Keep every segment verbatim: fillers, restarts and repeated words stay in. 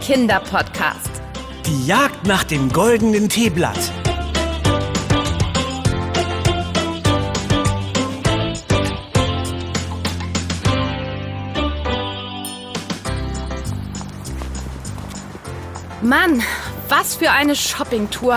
Kinderpodcast. Die Jagd nach dem goldenen Teeblatt. Mann, was für eine Shoppingtour.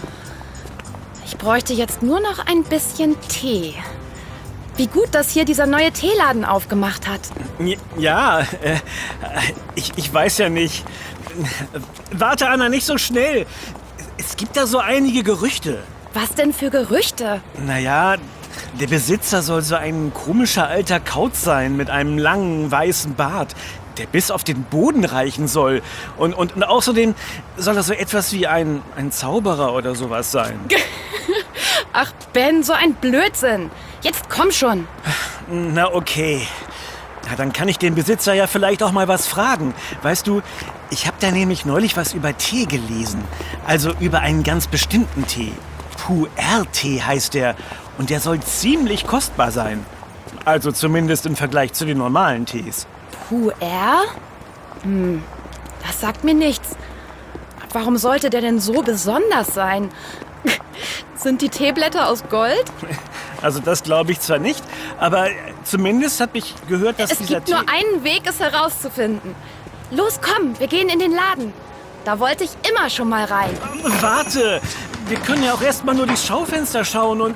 Ich bräuchte jetzt nur noch ein bisschen Tee. Wie gut, dass hier dieser neue Teeladen aufgemacht hat. Ja, äh, ich, ich weiß ja nicht. Warte, Anna, nicht so schnell. Es gibt da so einige Gerüchte. Was denn für Gerüchte? Naja, der Besitzer soll so ein komischer alter Kauz sein mit einem langen weißen Bart, der bis auf den Boden reichen soll. Und, und, und außerdem soll er so etwas wie ein, ein Zauberer oder sowas sein. Ach Ben, so ein Blödsinn. Jetzt komm schon. Na okay. Na, dann kann ich den Besitzer ja vielleicht auch mal was fragen. Weißt du, ich habe da nämlich neulich was über Tee gelesen. Also über einen ganz bestimmten Tee. Pu'er-Tee heißt der. Und der soll ziemlich kostbar sein. Also zumindest im Vergleich zu den normalen Tees. Pu'er? Hm, das sagt mir nichts. Warum sollte der denn so besonders sein? Sind die Teeblätter aus Gold? Also das glaube ich zwar nicht, aber zumindest habe ich gehört, dass es dieser gibt Tee... nur einen Weg, es herauszufinden. Los, komm, wir gehen in den Laden. Da wollte ich immer schon mal rein. Warte, wir können ja auch erst mal nur durchs Schaufenster schauen und...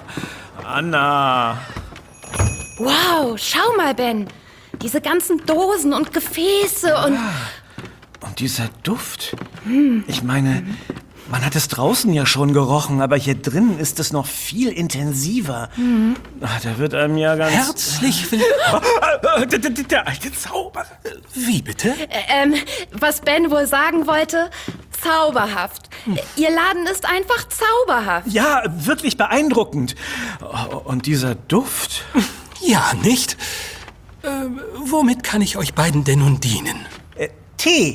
Anna... Wow, schau mal, Ben. Diese ganzen Dosen und Gefäße und... Und dieser Duft. Hm. Ich meine, man hat es draußen ja schon gerochen, aber hier drinnen ist es noch viel intensiver. Hm. Ach, da wird einem ja ganz... Herzlich willkommen. Der, der, der alte Zauber. Wie bitte? Ähm, was Ben wohl sagen wollte, zauberhaft. Hm. Ihr Laden ist einfach zauberhaft. Ja, wirklich beeindruckend. Und dieser Duft... Ja, nicht? Äh, womit kann ich euch beiden denn nun dienen? Äh, Tee.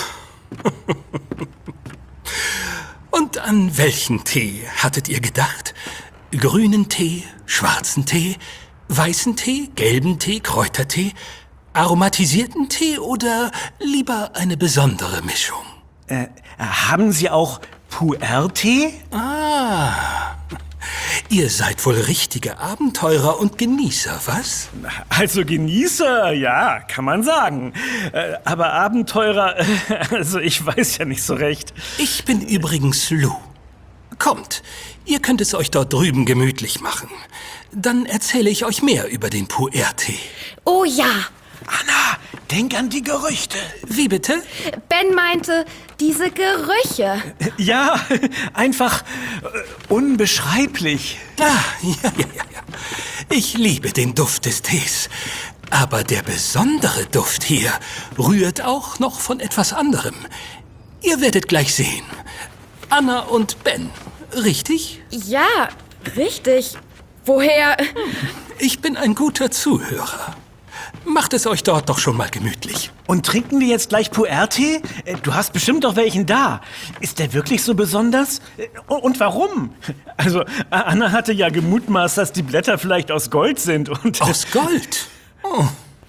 Und an welchen Tee hattet ihr gedacht? Grünen Tee, schwarzen Tee, weißen Tee, gelben Tee, Kräutertee, aromatisierten Tee oder lieber eine besondere Mischung? Äh, haben Sie auch Pu'er-Tee? Ah, ihr seid wohl richtige Abenteurer und Genießer, was? Also Genießer, ja, kann man sagen. Äh, aber Abenteurer, also ich weiß ja nicht so recht. Ich bin übrigens Lou. Kommt, ihr könnt es euch dort drüben gemütlich machen. Dann erzähle ich euch mehr über den Pu'er-Tee. Oh ja. Anna, denk an die Gerüchte. Wie bitte? Ben meinte, diese Gerüche. Ja, einfach äh, unbeschreiblich. Ah, ja, ja, ja, ja. Ich liebe den Duft des Tees. Aber der besondere Duft hier rührt auch noch von etwas anderem. Ihr werdet gleich sehen. Anna und Ben, richtig? Ja, richtig. Woher? Ich bin ein guter Zuhörer. Macht es euch dort doch schon mal gemütlich. Und trinken wir jetzt gleich Pu'er-Tee? Du hast bestimmt doch welchen da. Ist der wirklich so besonders? Und warum? Also, Anna hatte ja gemutmaßt, dass die Blätter vielleicht aus Gold sind. Und aus Gold? Oh.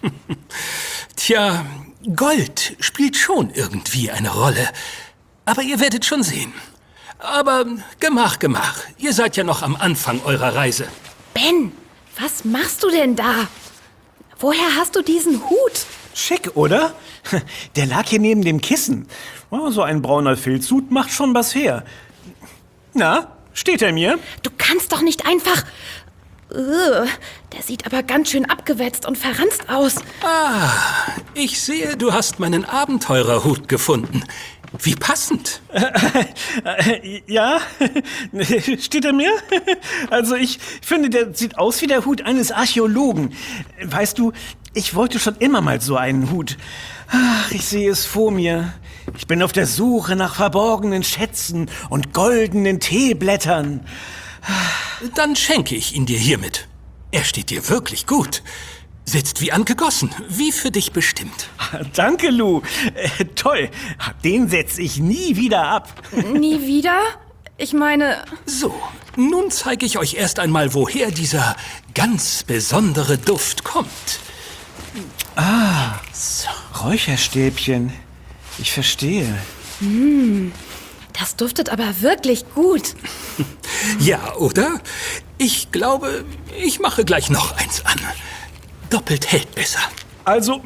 Tja, Gold spielt schon irgendwie eine Rolle. Aber ihr werdet schon sehen. Aber Gemach, Gemach. Ihr seid ja noch am Anfang eurer Reise. Ben, was machst du denn da? Woher hast du diesen Hut? Schick, oder? Der lag hier neben dem Kissen. Oh, so ein brauner Filzhut macht schon was her. Na, steht er mir? Du kannst doch nicht einfach... Ugh, der sieht aber ganz schön abgewetzt und verranzt aus. Ah, ich sehe, du hast meinen Abenteurerhut gefunden. Wie passend. Ja, steht er mir? Also ich finde, der sieht aus wie der Hut eines Archäologen. Weißt du, ich wollte schon immer mal so einen Hut. Ach, ich sehe es vor mir. Ich bin auf der Suche nach verborgenen Schätzen und goldenen Teeblättern. Dann schenke ich ihn dir hiermit. Er steht dir wirklich gut. Sitzt wie angegossen, wie für dich bestimmt. Danke, Lou. Äh, toll. Den setze ich nie wieder ab. Nie wieder? Ich meine... So, nun zeige ich euch erst einmal, woher dieser ganz besondere Duft kommt. Ah, so. Räucherstäbchen. Ich verstehe. Das duftet aber wirklich gut. Ja, oder? Ich glaube, ich mache gleich noch eins an. Doppelt hält besser. Also,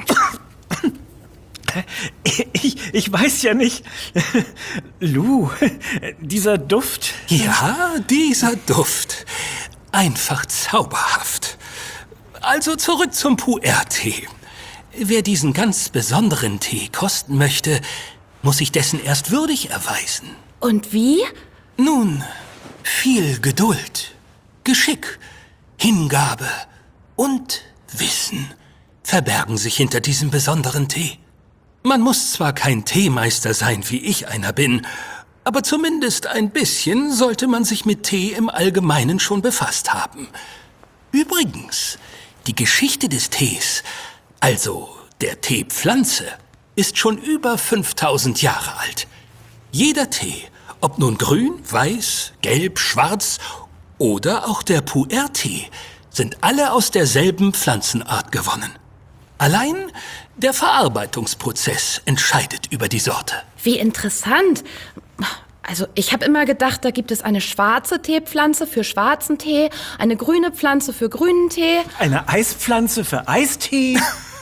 ich, ich weiß ja nicht. Lou, dieser Duft. Ja, dieser Duft. Einfach zauberhaft. Also zurück zum Pu'er-Tee. Wer diesen ganz besonderen Tee kosten möchte, muss sich dessen erst würdig erweisen. Und wie? Nun, viel Geduld, Geschick, Hingabe und Wissen verbergen sich hinter diesem besonderen Tee. Man muss zwar kein Teemeister sein, wie ich einer bin, aber zumindest ein bisschen sollte man sich mit Tee im Allgemeinen schon befasst haben. Übrigens, die Geschichte des Tees, also der Teepflanze, ist schon über fünftausend Jahre alt. Jeder Tee, ob nun grün, weiß, gelb, schwarz oder auch der Pu'er-Tee, sind alle aus derselben Pflanzenart gewonnen. Allein der Verarbeitungsprozess entscheidet über die Sorte. Wie interessant. Also ich habe immer gedacht, da gibt es eine schwarze Teepflanze für schwarzen Tee, eine grüne Pflanze für grünen Tee. Eine Eispflanze für Eistee.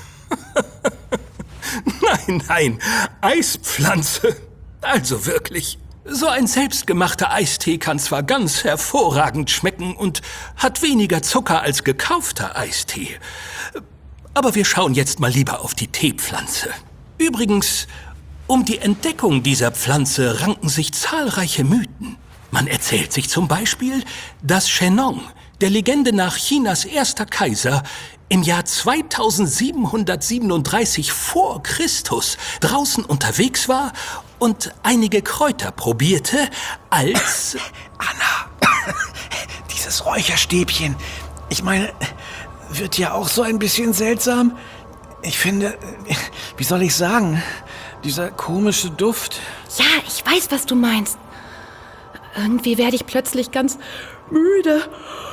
Nein, nein, Eispflanze. Also wirklich. So ein selbstgemachter Eistee kann zwar ganz hervorragend schmecken und hat weniger Zucker als gekaufter Eistee. Aber wir schauen jetzt mal lieber auf die Teepflanze. Übrigens, um die Entdeckung dieser Pflanze ranken sich zahlreiche Mythen. Man erzählt sich zum Beispiel, dass Shennong, der Legende nach Chinas erster Kaiser, im Jahr zweitausendsiebenhundertsiebenunddreißig vor Christus draußen unterwegs war und einige Kräuter probierte, als... Anna, dieses Räucherstäbchen. Ich meine, wird ja auch so ein bisschen seltsam. Ich finde, wie soll ich sagen, dieser komische Duft. Ja, ich weiß, was du meinst. Irgendwie werde ich plötzlich ganz müde.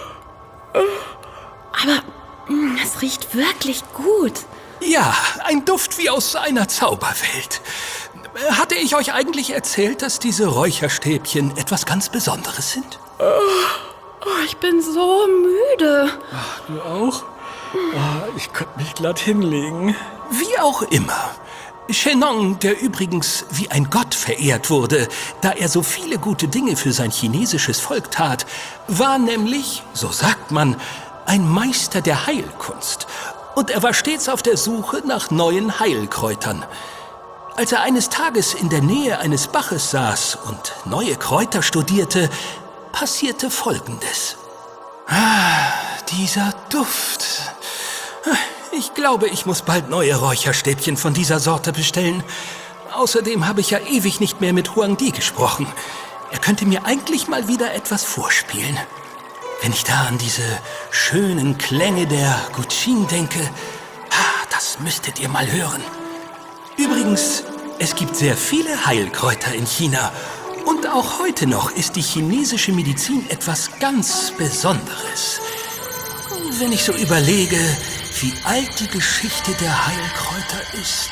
Aber mh, es riecht wirklich gut. Ja, ein Duft wie aus einer Zauberwelt. Hatte ich euch eigentlich erzählt, dass diese Räucherstäbchen etwas ganz Besonderes sind? Oh, ich bin so müde. Ach, du auch? Oh, ich könnte mich glatt hinlegen. Wie auch immer. Shennong, der übrigens wie ein Gott verehrt wurde, da er so viele gute Dinge für sein chinesisches Volk tat, war nämlich, so sagt man, ein Meister der Heilkunst. Und er war stets auf der Suche nach neuen Heilkräutern. Als er eines Tages in der Nähe eines Baches saß und neue Kräuter studierte, passierte Folgendes. Ah, dieser Duft. Ich glaube, ich muss bald neue Räucherstäbchen von dieser Sorte bestellen. Außerdem habe ich ja ewig nicht mehr mit Huang Di gesprochen. Er könnte mir eigentlich mal wieder etwas vorspielen. Wenn ich da an diese schönen Klänge der Guqin denke, ah, das müsstet ihr mal hören. Übrigens, es gibt sehr viele Heilkräuter in China. Und auch heute noch ist die chinesische Medizin etwas ganz Besonderes. Wenn ich so überlege, wie alt die Geschichte der Heilkräuter ist.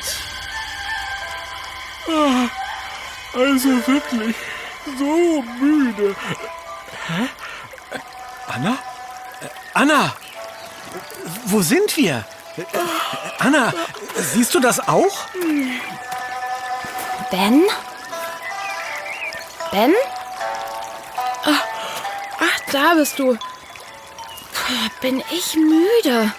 Also wirklich so müde. Hä? Anna? Anna! Wo sind wir? Anna, siehst du das auch? Ben? Ben? Ach, ach, da bist du. Puh, bin ich müde.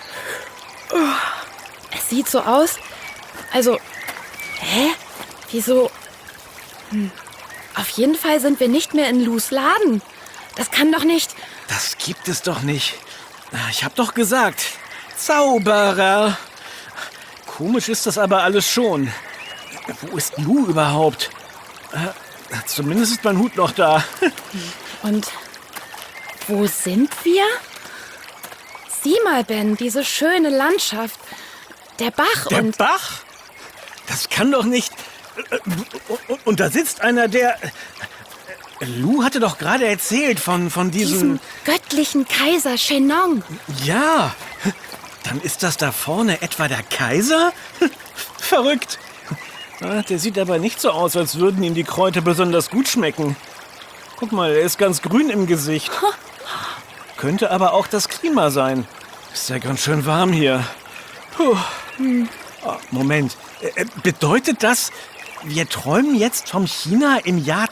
Es sieht so aus. Also, hä? Wieso? Hm. Auf jeden Fall sind wir nicht mehr in Lus Laden. Das kann doch nicht. Das gibt es doch nicht. Ich hab doch gesagt, Zauberer. Komisch ist das aber alles schon. Wo ist Lou überhaupt? Äh, zumindest ist mein Hut noch da. Und wo sind wir? Sieh mal, Ben, diese schöne Landschaft. Der Bach Der und... Bach? Das kann doch nicht... Und da sitzt einer, der... Lou hatte doch gerade erzählt von, von diesem... Diesen göttlichen Kaiser Shennong. Ja, dann ist das da vorne etwa der Kaiser? Verrückt. Ah, der sieht aber nicht so aus, als würden ihm die Kräuter besonders gut schmecken. Guck mal, er ist ganz grün im Gesicht. Könnte aber auch das Klima sein. Ist ja ganz schön warm hier. Puh. Oh, Moment, äh, bedeutet das, wir träumen jetzt vom China im Jahr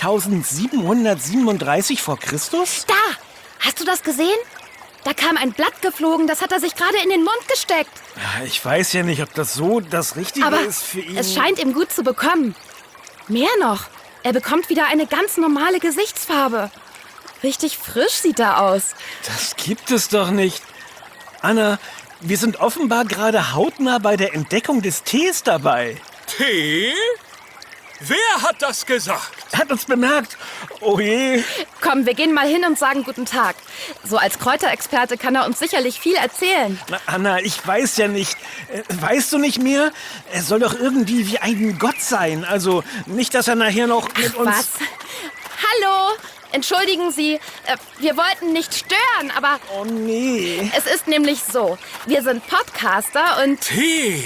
zweitausendsiebenhundertsiebenunddreißig vor Christus? Da! Hast du das gesehen? Da kam ein Blatt geflogen, das hat er sich gerade in den Mund gesteckt. Ich weiß ja nicht, ob das so das Richtige Aber ist für ihn. es scheint ihm gut zu bekommen. Mehr noch, er bekommt wieder eine ganz normale Gesichtsfarbe. Richtig frisch sieht er aus. Das gibt es doch nicht. Anna, wir sind offenbar gerade hautnah bei der Entdeckung des Tees dabei. Tee? Wer hat das gesagt? Er hat uns bemerkt. Oh je. Komm, wir gehen mal hin und sagen guten Tag. So als Kräuterexperte kann er uns sicherlich viel erzählen. Na, Anna, ich weiß ja nicht. Äh, Weißt du nicht mehr? Er soll doch irgendwie wie ein Gott sein. Also nicht, dass er nachher noch mit uns... Was? Hallo? Entschuldigen Sie, äh, wir wollten nicht stören, aber Oh nee. es ist nämlich so. Wir sind Podcaster und... Tee.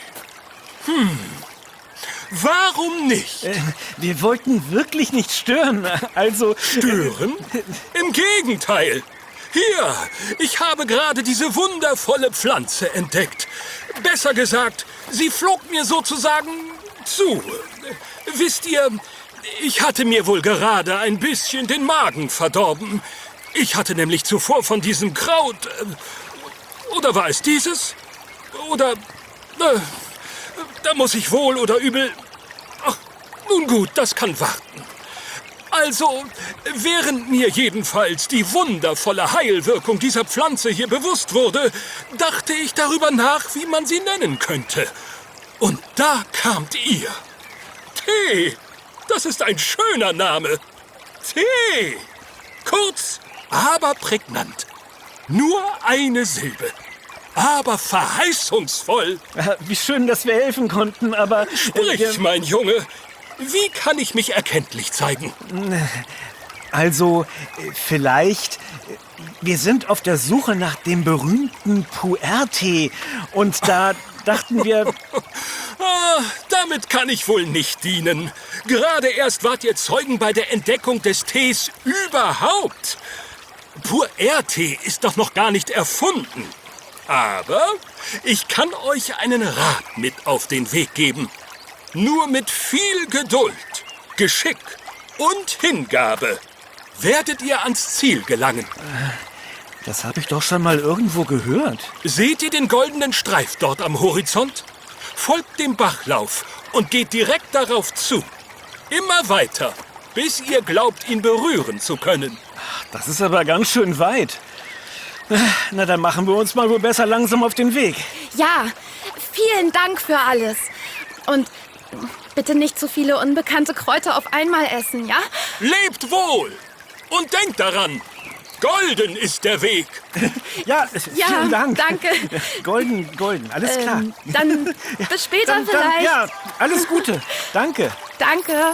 Hm. Warum nicht? Äh, wir wollten wirklich nicht stören. Also... Stören? Im Gegenteil. Hier, ich habe gerade diese wundervolle Pflanze entdeckt. Besser gesagt, sie flog mir sozusagen zu. Wisst ihr, ich hatte mir wohl gerade ein bisschen den Magen verdorben. Ich hatte nämlich zuvor von diesem Kraut... äh, Oder war es dieses? Oder... Äh, da muss ich wohl oder übel... Ach, nun gut, das kann warten. Also, während mir jedenfalls die wundervolle Heilwirkung dieser Pflanze hier bewusst wurde, dachte ich darüber nach, wie man sie nennen könnte. Und da kamt ihr. Tee, das ist ein schöner Name. Tee, kurz, aber prägnant. Nur eine Silbe, aber verheißungsvoll. Äh, Wie schön, dass wir helfen konnten, aber... äh, Sprich, wir- mein Junge. Wie kann ich mich erkenntlich zeigen? Also, äh, vielleicht... äh, Wir sind auf der Suche nach dem berühmten Pu'er-Tee. Und da dachten wir... Ah, damit kann ich wohl nicht dienen. Gerade erst wart ihr Zeugen bei der Entdeckung des Tees überhaupt. Pu'er-Tee ist doch noch gar nicht erfunden. Aber ich kann euch einen Rat mit auf den Weg geben. Nur mit viel Geduld, Geschick und Hingabe werdet ihr ans Ziel gelangen. Das habe ich doch schon mal irgendwo gehört. Seht ihr den goldenen Streif dort am Horizont? Folgt dem Bachlauf und geht direkt darauf zu. Immer weiter, bis ihr glaubt, ihn berühren zu können. Das ist aber ganz schön weit. Na, dann machen wir uns mal wohl besser langsam auf den Weg. Ja, vielen Dank für alles. Und bitte nicht zu viele unbekannte Kräuter auf einmal essen, ja? Lebt wohl und denkt daran, golden ist der Weg. Ja, Ja, vielen Dank. danke. Golden, golden, alles klar. Ähm, dann bis später Dann- dann- vielleicht. Ja, alles Gute. Danke. Danke.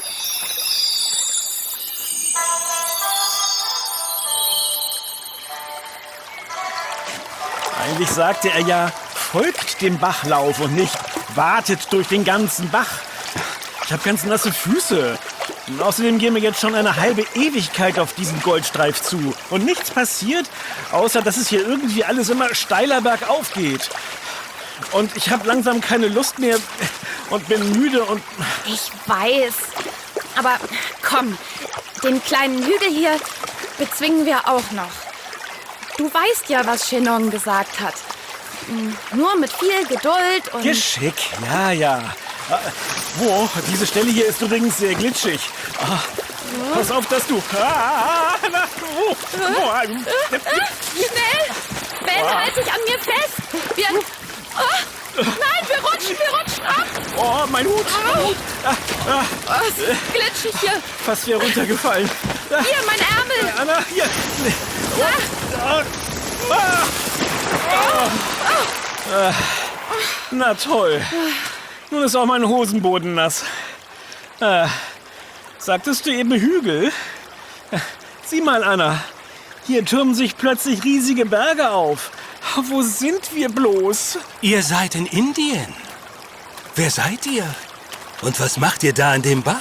Eigentlich sagte er ja, folgt dem Bachlauf und nicht wartet durch den ganzen Bach. Ich habe ganz nasse Füße. Und außerdem gehen wir jetzt schon eine halbe Ewigkeit auf diesen Goldstreif zu. Und nichts passiert, außer dass es hier irgendwie alles immer steiler bergauf geht. Und ich habe langsam keine Lust mehr und bin müde und... Ich weiß. Aber komm, den kleinen Hügel hier bezwingen wir auch noch. Du weißt ja, was Shenong gesagt hat. Nur mit viel Geduld und... Geschick, ja, ja. Ah, Wow, diese Stelle hier ist übrigens sehr glitschig. Ah, pass auf, dass du... Ah, na, oh, oh, ah, Schnell! Ben, halt dich an mir fest! Wir... Oh, nein, wir rutschen, wir rutschen ab! oh, mein Hut! Mein Hut. Ah, ah, Oh, es ist glitschig hier. fast wäre runtergefallen. Ah, Hier, mein Ärmel! Anna, hier. Oh, ah, ah, ah. Ah, na toll. Nun ist auch mein Hosenboden nass. Ah, sagtest du eben Hügel? Sieh mal, Anna. Hier türmen sich plötzlich riesige Berge auf. Wo sind wir bloß? Ihr seid in Indien. Wer seid ihr? Und was macht ihr da an dem Bach?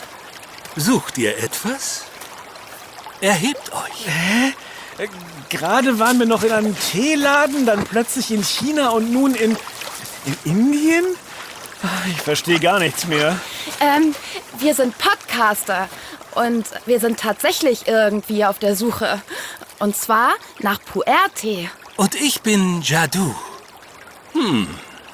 Sucht ihr etwas? Erhebt euch. Hä? Äh, Gerade waren wir noch in einem Teeladen, dann plötzlich in China und nun in, in Indien? Ach, ich verstehe gar nichts mehr. Ähm, wir sind Podcaster und wir sind tatsächlich irgendwie auf der Suche. Und zwar nach Pu'er-Tee. Und ich bin Jadoo. Hm,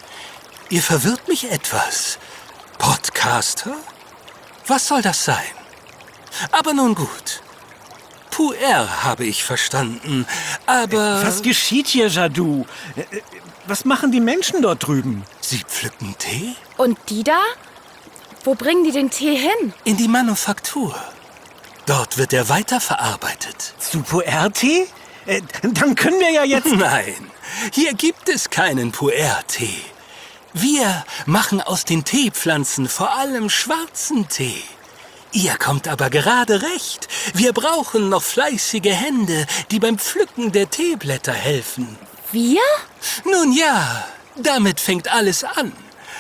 ihr verwirrt mich etwas. Podcaster? Was soll das sein? Aber nun gut. Pu'er habe ich verstanden, aber... Was geschieht hier, Jadoo? Äh, äh, Was machen die Menschen dort drüben? Sie pflücken Tee? Und die da? Wo bringen die den Tee hin? In die Manufaktur. Dort wird er weiterverarbeitet. Zu Pu'er-Tee? Äh, dann können wir ja jetzt... Nein, hier gibt es keinen Pu'er-Tee. Wir machen aus den Teepflanzen vor allem schwarzen Tee. Ihr kommt aber gerade recht. Wir brauchen noch fleißige Hände, die beim Pflücken der Teeblätter helfen. Wir? Nun ja, damit fängt alles an.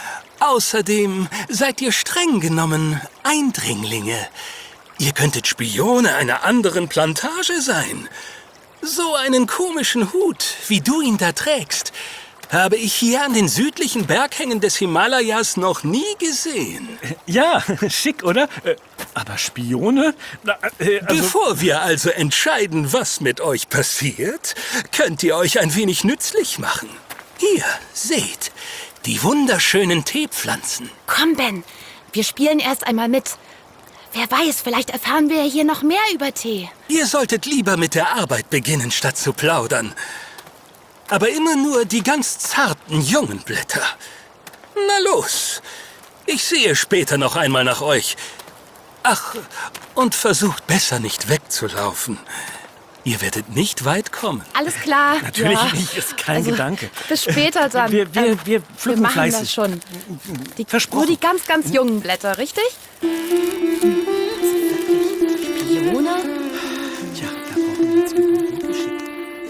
Außerdem seid ihr streng genommen Eindringlinge. Ihr könntet Spione einer anderen Plantage sein. So einen komischen Hut, wie du ihn da trägst, habe ich hier an den südlichen Berghängen des Himalayas noch nie gesehen. Ja, schick, oder? Äh, Aber Spione? Na, äh, also, Bevor wir also entscheiden, was mit euch passiert, könnt ihr euch ein wenig nützlich machen. Hier, seht, die wunderschönen Teepflanzen. Komm, Ben, wir spielen erst einmal mit. Wer weiß, vielleicht erfahren wir ja hier noch mehr über Tee. Ihr solltet lieber mit der Arbeit beginnen, statt zu plaudern. Aber immer nur die ganz zarten, jungen Blätter. Na los, ich sehe später noch einmal nach euch. Ach, und versucht besser nicht wegzulaufen. Ihr werdet nicht weit kommen. Alles klar. Natürlich ja. nicht, ist kein also, Gedanke. Bis später dann. Wir, wir, Ähm, wir pflücken wir machen fleißig. das schon. Die, Versprochen. nur die ganz, ganz jungen Blätter, richtig? Spione? Tja, da brauchen wir jetzt üben. Geschickt.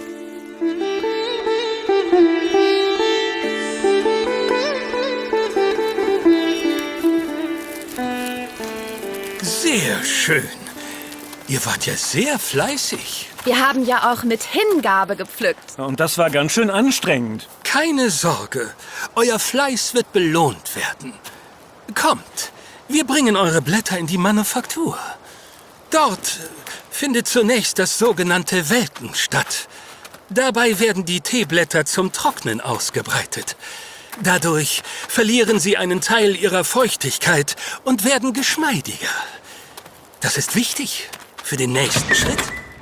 Sehr schön. Ihr wart ja sehr fleißig. Wir haben ja auch mit Hingabe gepflückt. Und das war ganz schön anstrengend. Keine Sorge, euer Fleiß wird belohnt werden. Kommt, wir bringen eure Blätter in die Manufaktur. Dort findet zunächst das sogenannte Welken statt. Dabei werden die Teeblätter zum Trocknen ausgebreitet. Dadurch verlieren sie einen Teil ihrer Feuchtigkeit und werden geschmeidiger. Das ist wichtig für den nächsten Schritt.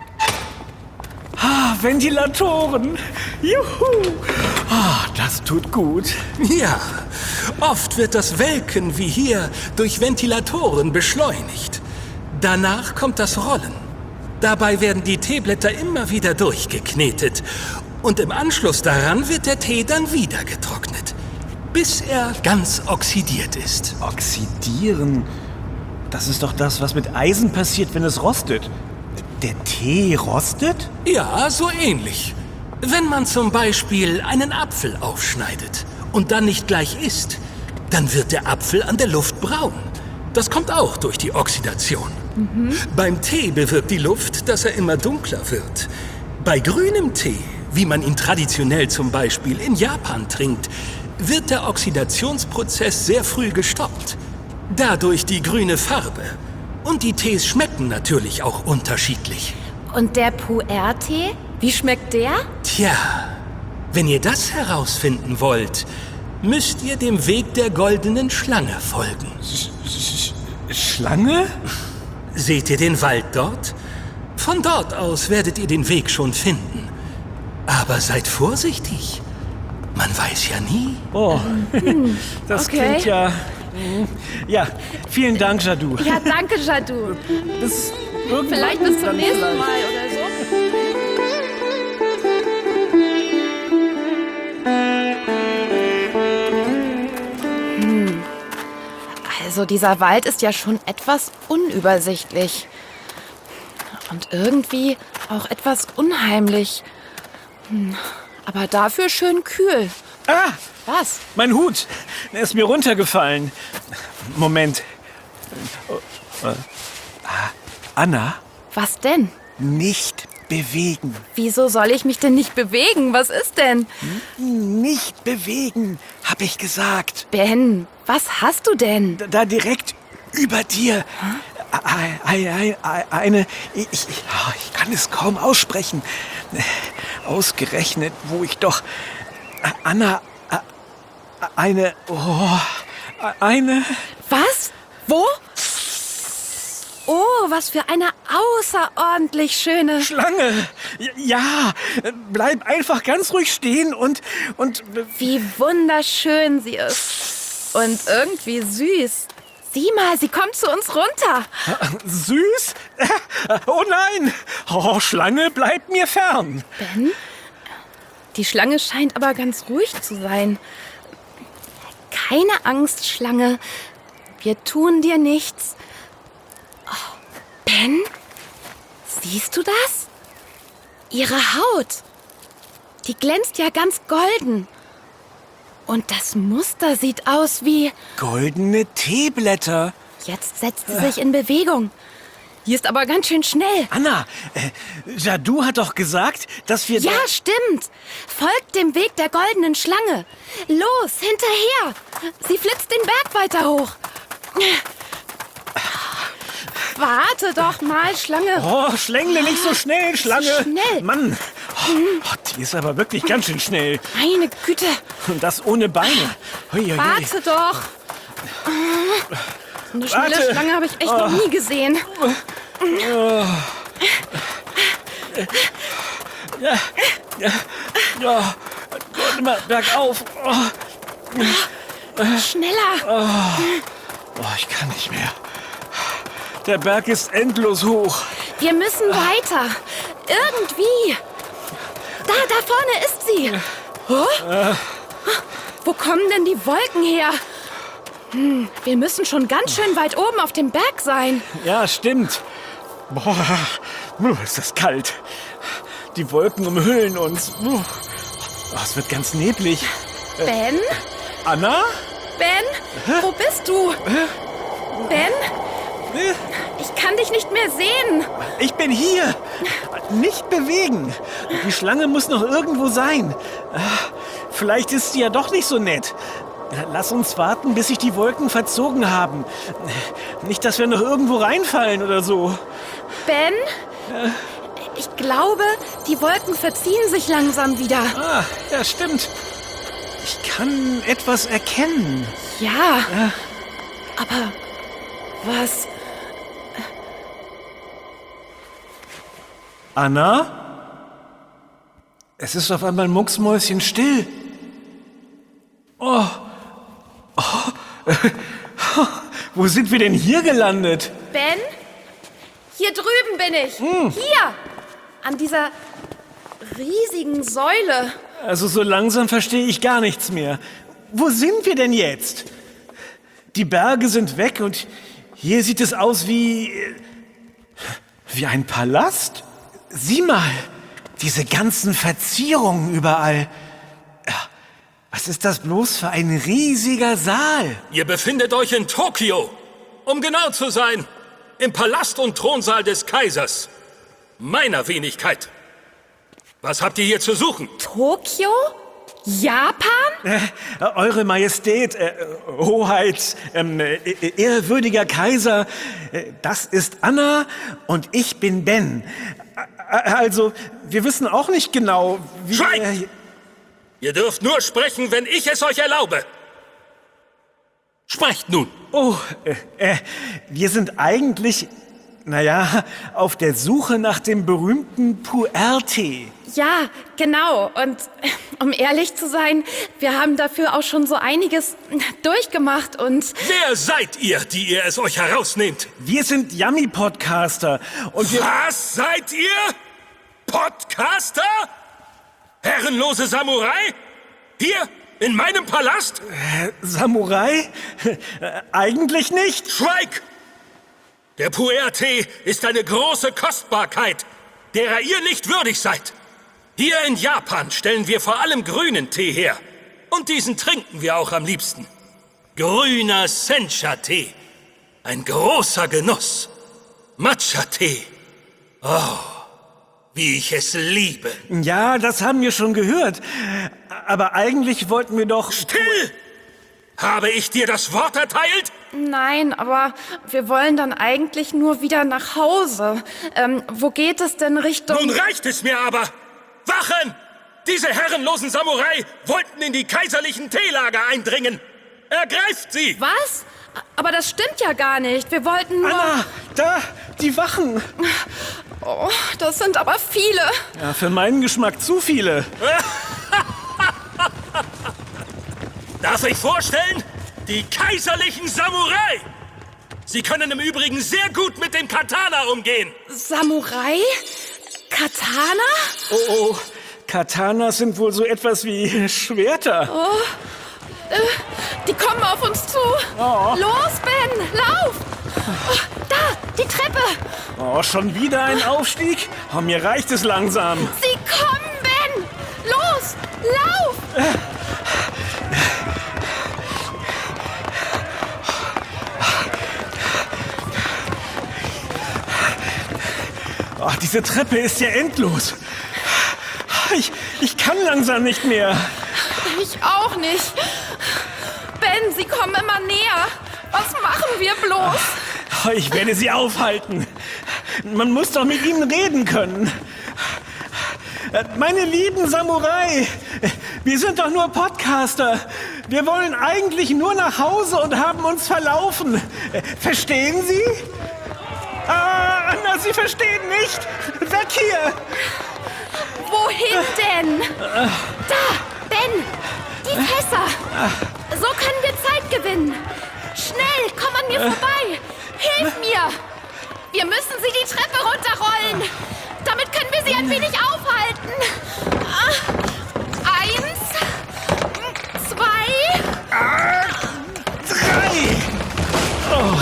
Ah, Ventilatoren. Juhu. Ah, das tut gut. Ja, oft wird das Welken wie hier durch Ventilatoren beschleunigt. Danach kommt das Rollen. Dabei werden die Teeblätter immer wieder durchgeknetet. Und im Anschluss daran wird der Tee dann wieder getrocknet, bis er ganz oxidiert ist. Oxidieren? Das ist doch das, was mit Eisen passiert, wenn es rostet. Der Tee rostet? Ja, so ähnlich. Wenn man zum Beispiel einen Apfel aufschneidet und dann nicht gleich isst, dann wird der Apfel an der Luft braun. Das kommt auch durch die Oxidation. Mhm. Beim Tee bewirkt die Luft, dass er immer dunkler wird. Bei grünem Tee, wie man ihn traditionell zum Beispiel in Japan trinkt, wird der Oxidationsprozess sehr früh gestoppt. Dadurch die grüne Farbe. Und die Tees schmecken natürlich auch unterschiedlich. Und der Pu'er-Tee? Wie schmeckt der? Tja, wenn ihr das herausfinden wollt, müsst ihr dem Weg der goldenen Schlange folgen. Schlange? Seht ihr den Wald dort? Von dort aus werdet ihr den Weg schon finden. Aber seid vorsichtig. Man weiß ja nie. Oh, das Okay. klingt ja... Ja, vielen Dank, Jadoo. Ja, danke, Jadoo. Bis irgendwann Vielleicht bis zum dann nächsten vielleicht. Mal oder so. Hm. Also dieser Wald ist ja schon etwas unübersichtlich. Und irgendwie auch etwas unheimlich. Hm. Aber dafür schön kühl. Ah, Was? mein Hut. Er ist mir runtergefallen. Moment. Oh, äh, ah, Anna, Was denn? nicht bewegen. Wieso soll ich mich denn nicht bewegen? Was ist denn? Nicht bewegen, hab ich gesagt. Ben, was hast du denn? Da, da direkt über dir. Ei- ei- ei- ei- Eine, ich, ich, ich kann es kaum aussprechen. Ausgerechnet, wo ich doch, Anna, eine, oh, eine, Was? Wo? Oh, was für eine außerordentlich schöne... Schlange. Ja, bleib einfach ganz ruhig stehen und, und, Wie wunderschön sie ist. Und irgendwie süß. Sieh mal, sie kommt zu uns runter. süß? Oh nein, oh, Schlange, bleib mir fern. Ben? Die Schlange scheint aber ganz ruhig zu sein. Keine Angst, Schlange. Wir tun dir nichts. Oh, Ben? Siehst du das? Ihre Haut. Die glänzt ja ganz golden. Und das Muster sieht aus wie... Goldene Teeblätter. Jetzt setzt sie sich in Bewegung. Die ist aber ganz schön schnell. Anna, äh, Jadou hat doch gesagt, dass wir... Ja, da- stimmt. Folgt dem Weg der goldenen Schlange. Los, hinterher. Sie flitzt den Berg weiter hoch. Warte doch mal, Schlange. Oh, schlängle nicht so schnell, Schlange. schnell. Mann, oh, die ist aber wirklich ganz schön schnell. Meine Güte. Und das ohne Beine. Hui, hui, hui. Warte doch. So eine schnelle Warte. Schlange habe ich echt noch nie gesehen. Ja, Gott, immer bergauf. Oh, Schneller. oh, ich kann nicht mehr. Der Berg ist endlos hoch. Wir müssen weiter. Irgendwie. Da, da vorne ist sie. Oh? Wo kommen denn die Wolken her? Hm, wir müssen schon ganz schön weit oben auf dem Berg sein. Ja, stimmt. Boah, uh, ist das kalt. Die Wolken umhüllen uns. Uh, oh, es wird ganz neblig. Ben? Anna? Ben? Wo bist du? Ben? Äh, Ich kann dich nicht mehr sehen. Ich bin hier. Nicht bewegen. Die Schlange muss noch irgendwo sein. Vielleicht ist sie ja doch nicht so nett. Lass uns warten, bis sich die Wolken verzogen haben. Nicht, dass wir noch irgendwo reinfallen oder so. Ben? Ich glaube, die Wolken verziehen sich langsam wieder. Ah, ja, stimmt. Ich kann etwas erkennen. Ja. Aber was? Anna? Es ist auf einmal mucksmäuschenstill. Oh. Oh. Wo sind wir denn hier gelandet? Ben? Hier drüben bin ich. Hier. An dieser riesigen Säule. Also so langsam verstehe ich gar nichts mehr. Wo sind wir denn jetzt? Die Berge sind weg und hier sieht es aus wie... wie ein Palast? Sieh mal, diese ganzen Verzierungen überall. Was ist das bloß für ein riesiger Saal? Ihr befindet euch in Tokio. Um genau zu sein, im Palast und Thronsaal des Kaisers. Meiner Wenigkeit. Was habt ihr hier zu suchen? Tokio? Japan? Äh, Eure Majestät, äh, Hoheit, ähm, äh, ehrwürdiger Kaiser, äh, das ist Anna und ich bin Ben. Äh, also, wir wissen auch nicht genau, wie... Schweigt! Äh, Ihr dürft nur sprechen, wenn ich es euch erlaube. Sprecht nun. oh, äh, äh, wir sind eigentlich, naja, auf der Suche nach dem berühmten Pu'er-Tee. Ja, genau. Und um ehrlich zu sein, wir haben dafür auch schon so einiges durchgemacht und... Wer seid ihr, die ihr es euch herausnehmt? Wir sind Yummy-Podcaster und wir... Was seid ihr? Podcaster? Herrenlose Samurai? Hier, in meinem Palast? Samurai? Äh, eigentlich nicht. Schweig! Der Pu'er-Tee ist eine große Kostbarkeit, derer ihr nicht würdig seid. Hier in Japan stellen wir vor allem grünen Tee her. Und diesen trinken wir auch am liebsten. Grüner Sencha-Tee. Ein großer Genuss. Matcha-Tee. Oh, wie ich es liebe. Ja, das haben wir schon gehört. Aber eigentlich wollten wir doch... Still! Habe ich dir das Wort erteilt? Nein, aber wir wollen dann eigentlich nur wieder nach Hause. Ähm, wo geht es denn Richtung... Nun reicht es mir aber! Wachen! Diese herrenlosen Samurai wollten in die kaiserlichen Teelager eindringen. Ergreift sie! Was? Aber das stimmt ja gar nicht. Wir wollten nur... Anna, da, die Wachen. Oh, das sind aber viele. Ja, für meinen Geschmack zu viele. Darf ich vorstellen? Die kaiserlichen Samurai! Sie können im Übrigen sehr gut mit dem Katana umgehen. Samurai? Katana? Oh, oh, Katanas sind wohl so etwas wie Schwerter. Oh, äh, die kommen auf uns zu. Oh. Los, Ben, lauf! Oh, da, die Treppe. Oh, schon wieder ein Aufstieg? Oh, mir reicht es langsam. Sie kommen, Ben! Los, lauf! Äh. Oh, diese Treppe ist ja endlos. Ich, ich kann langsam nicht mehr. Ich auch nicht. Ben, sie kommen immer näher. Was machen wir bloß? Oh, ich werde sie aufhalten. Man muss doch mit ihnen reden können. Meine lieben Samurai, wir sind doch nur Podcaster. Wir wollen eigentlich nur nach Hause und haben uns verlaufen. Verstehen Sie? Ah, Anna, Sie verstehen nicht. Weg hier. Wohin denn? Da, Ben, die Fässer. So können wir Zeit gewinnen. Schnell, komm an mir vorbei. Hilf mir. Wir müssen sie die Treppe runterrollen. Damit können wir sie ein wenig aufhalten. Eins, zwei, Ah, drei. Oh.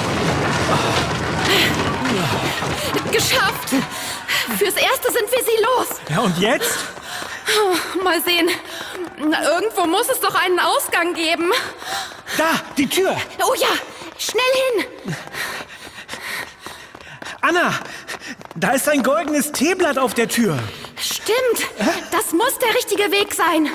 Geschafft! Fürs Erste sind wir sie los. Ja, und jetzt? Mal sehen. Irgendwo muss es doch einen Ausgang geben. Da, die Tür. Oh ja, schnell hin. Anna, da ist ein goldenes Teeblatt auf der Tür. Stimmt, das muss der richtige Weg sein.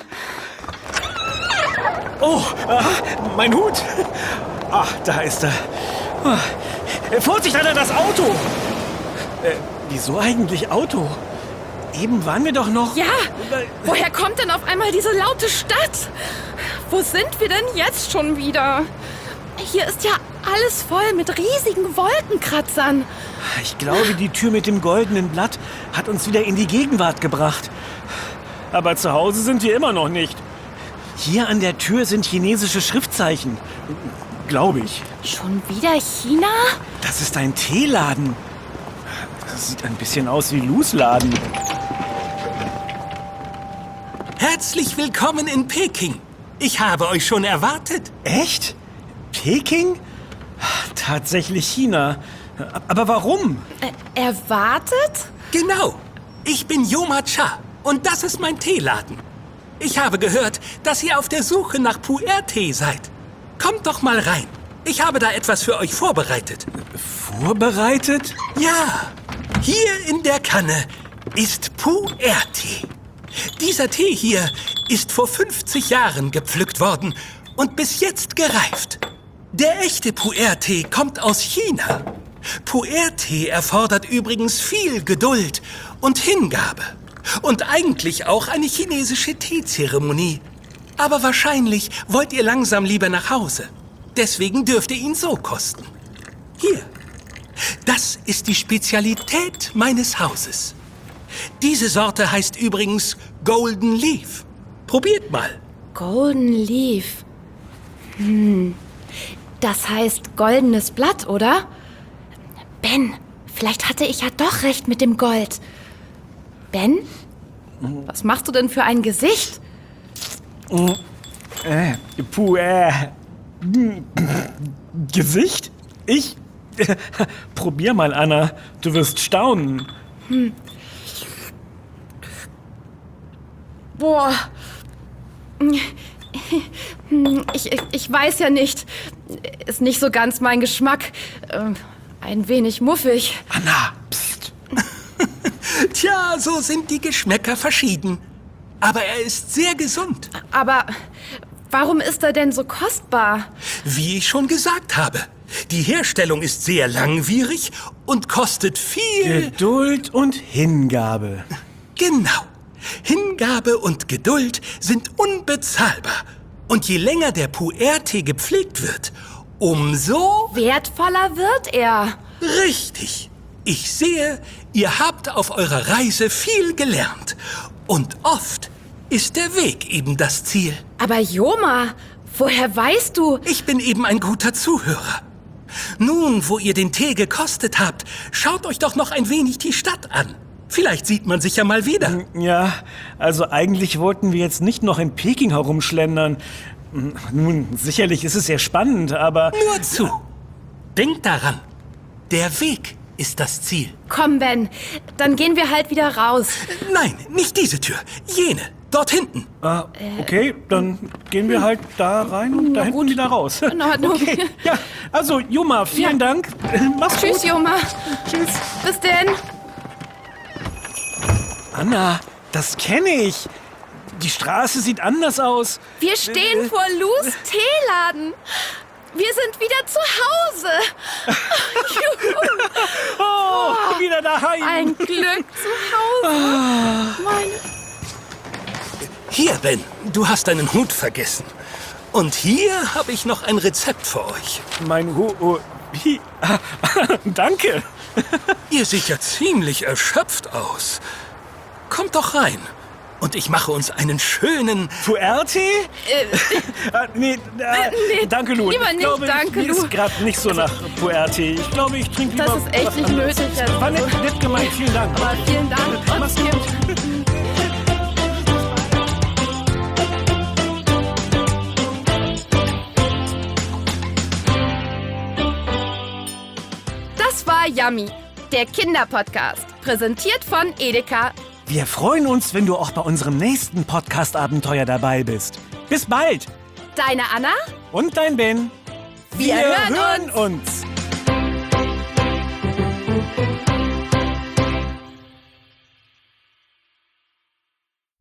Oh, ah, mein Hut. Ach, da ist er. Ah, Vorsicht, Anna, das Auto. Äh, wieso eigentlich Auto? Eben waren wir doch noch... Ja, woher kommt denn auf einmal diese laute Stadt? Wo sind wir denn jetzt schon wieder? Hier ist ja alles voll mit riesigen Wolkenkratzern. Ich glaube, die Tür mit dem goldenen Blatt hat uns wieder in die Gegenwart gebracht. Aber zu Hause sind wir immer noch nicht. Hier an der Tür sind chinesische Schriftzeichen. Glaube ich. Schon wieder China? Das ist ein Teeladen. Das sieht ein bisschen aus wie Lus Laden. Herzlich willkommen in Peking. Ich habe euch schon erwartet. Echt? Peking? Tatsächlich China. Aber warum? Äh, erwartet? Genau. Ich bin Yoma Cha und das ist mein Teeladen. Ich habe gehört, dass ihr auf der Suche nach Pu'er-Tee seid. Kommt doch mal rein. Ich habe da etwas für euch vorbereitet. Vorbereitet? Ja, hier in der Kanne ist Pu'er-Tee. Dieser Tee hier ist vor fünfzig Jahren gepflückt worden und bis jetzt gereift. Der echte Pu'er-Tee kommt aus China. Pu'er-Tee erfordert übrigens viel Geduld und Hingabe. Und eigentlich auch eine chinesische Teezeremonie. Aber wahrscheinlich wollt ihr langsam lieber nach Hause. Deswegen dürft ihr ihn so kosten. Hier. Das ist die Spezialität meines Hauses. Diese Sorte heißt übrigens Golden Leaf. Probiert mal. Golden Leaf. Hm. Das heißt goldenes Blatt, oder? Ben, vielleicht hatte ich ja doch recht mit dem Gold. Ben? Was machst du denn für ein Gesicht? Äh, Pu'er. Gesicht? Ich? Probier mal, Anna. Du wirst staunen. Hm. Boah, Ich, ich, ich weiß ja nicht. Ist nicht so ganz mein Geschmack. Ähm, ein wenig muffig. Anna, pst. Tja, so sind die Geschmäcker verschieden. Aber er ist sehr gesund. Aber warum ist er denn so kostbar? Wie ich schon gesagt habe, die Herstellung ist sehr langwierig und kostet viel... Geduld und Hingabe. Genau. Hingabe und Geduld sind unbezahlbar. Und je länger der Pu'er-Tee gepflegt wird, umso... Wertvoller wird er. Richtig. Ich sehe, ihr habt auf eurer Reise viel gelernt. Und oft ist der Weg eben das Ziel. Aber Joma, woher weißt du? Ich bin eben ein guter Zuhörer. Nun, wo ihr den Tee gekostet habt, schaut euch doch noch ein wenig die Stadt an. Vielleicht sieht man sich ja mal wieder. Ja, also eigentlich wollten wir jetzt nicht noch in Peking herumschlendern. Nun, sicherlich ist es sehr spannend, aber... Nur zu. Denkt daran, der Weg ist das Ziel. Komm, Ben, dann gehen wir halt wieder raus. Nein, nicht diese Tür, jene, dort hinten. Ah, okay, dann gehen wir halt da rein und da hinten wieder raus. In Ordnung. Okay, ja, also Joma, vielen Ja. Dank. Mach's Tschüss, gut. Joma. Tschüss. Bis denn. Anna, das kenne ich. Die Straße sieht anders aus. Wir stehen vor Lus Teeladen. Wir sind wieder zu Hause. Juhu. Oh, wieder daheim. Ein Glück zu Hause. Meine Hier, Ben, du hast deinen Hut vergessen. Und hier habe ich noch ein Rezept für euch. Mein Hu... Oh, wie? Ah, danke. Ihr seht ja ziemlich erschöpft aus. Kommt doch rein. Und ich mache uns einen schönen... Pu'er-Tee? Äh, Ah, nee, äh, nee, danke, Lu. lieber Ich nicht, glaube, danke, mir Lu. ist gerade nicht so nach Pu'er-Tee. Ich glaube, ich trinke lieber... Das ist echt was nicht anderes. nötig jetzt. War nett, nett gemeint, vielen Dank. aber vielen Dank. Mach's gut. Das war Yummy, der Kinderpodcast. Präsentiert von Edeka. Wir freuen uns, wenn du auch bei unserem nächsten Podcast-Abenteuer dabei bist. Bis bald. Deine Anna? Und dein Ben. Wir hören uns.